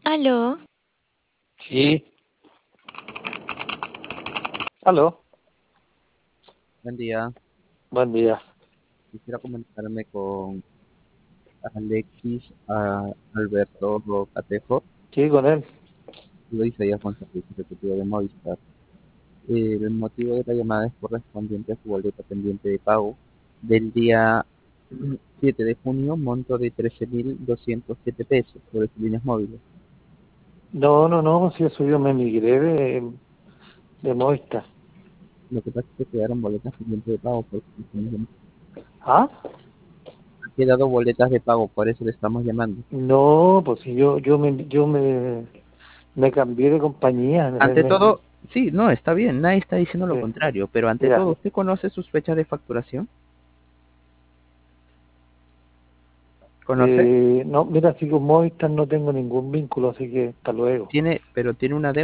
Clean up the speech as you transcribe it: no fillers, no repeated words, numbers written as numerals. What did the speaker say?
Aló, Sí, aló, Buen día. buen día. Quisiera comunicarme con Alexis Alberto Catejo. Sí, con él. Luis Díaz González, ejecutivo de Movistar. El motivo de la llamada es correspondiente a su boleto pendiente de pago del día 7 de junio, monto de 13.207 pesos sobre sus líneas móviles. No, no, no, si eso yo me migré de Movistar. Lo que pasa es que quedaron boletas pendientes de pago, ¿Ah? han quedado boletas de pago, por eso le estamos llamando. No, pues si me cambié de compañía. Ante todo, sí, no, está bien, nadie está diciendo lo Sí, contrario, pero ante ya. todo, ¿usted conoce sus fechas de facturación? ¿Conoce? No, mira, si con Movistar no tengo ningún vínculo, así que hasta luego. Pero tiene una deuda